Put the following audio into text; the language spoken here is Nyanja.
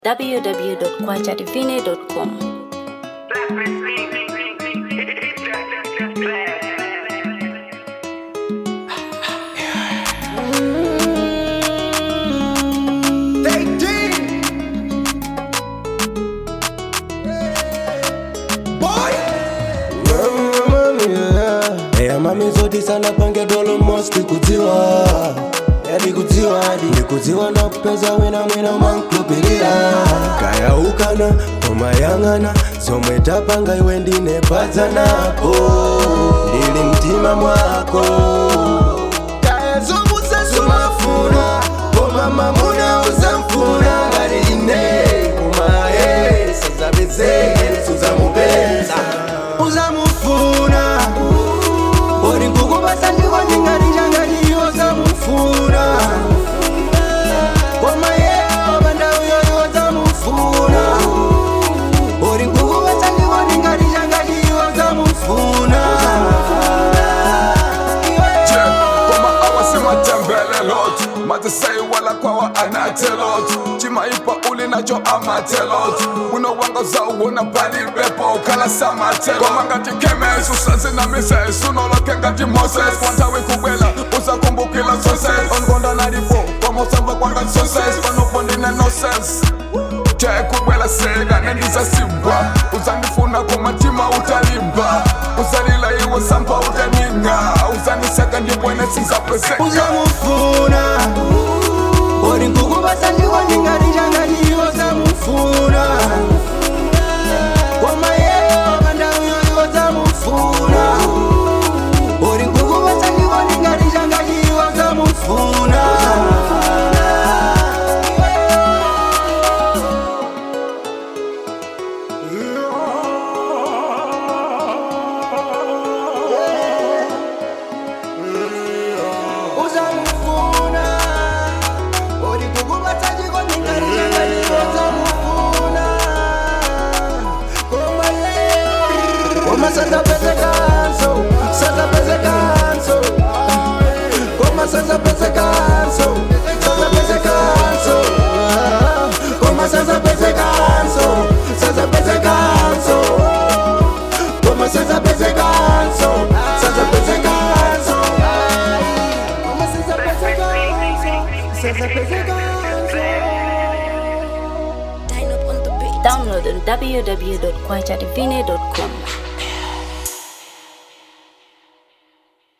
www.kwachadivine.com. Mami zodi sana pange dolo moski kutiwa Yadi kutiwa Nikuziwa na kupeza wena mwena manklupiria Kaya ukana, koma yangana Somwe tapanga iwe ndine pazanapo Ndili mtima mwako Kaya zungu sesu mafuna Koma mamuna uzamfuna Ngari ine Kumae Sasa bezege Suza mubeza Uzamufuna Ori ngugu basandi wani ngari jangari yoza mufuna Koma yeo banda uyo yoza mufuna Ori ngugu basandi wani ngari jangari yoza mufuna Koma awasi matembele lot Matisai wala kwa wa anatelot Chima ipa uli nacho amatelot Uno wanga za uona pali repo Kala samatel Koma ngati kemes Usazi na mises Unoloke ngati Moses Kwantawe kubela Usa kumbukila success Ongonda na ripo Koma usamba kwa ngati success Panopondi na no sense Chae kubela sega Nendiza simba Uzanifuna kumatima utalimba Uzalila iwa sampa utaninga Uzaniseka ndipo enesinza preseka Uzamufuna Ori ngugu basandi wani ngari jangari yoza mufuna Koma yeo banda uyo yoza mufuna Ori ngugu basandi wani ngari jangari yoza mufuna Uzamufuna Ori ngugu basandi wani ngari jangari yoza mufuna Koma yeo Koma sasa pese canso Sasa pese canso Koma sasa pese canso Sasa pese canso Koma sasa pese canso Sasa pese canso Koma sasa pese canso Sasa pese canso Koma sasa pese canso Sasa pese canso Download on www.kwachadivine.com.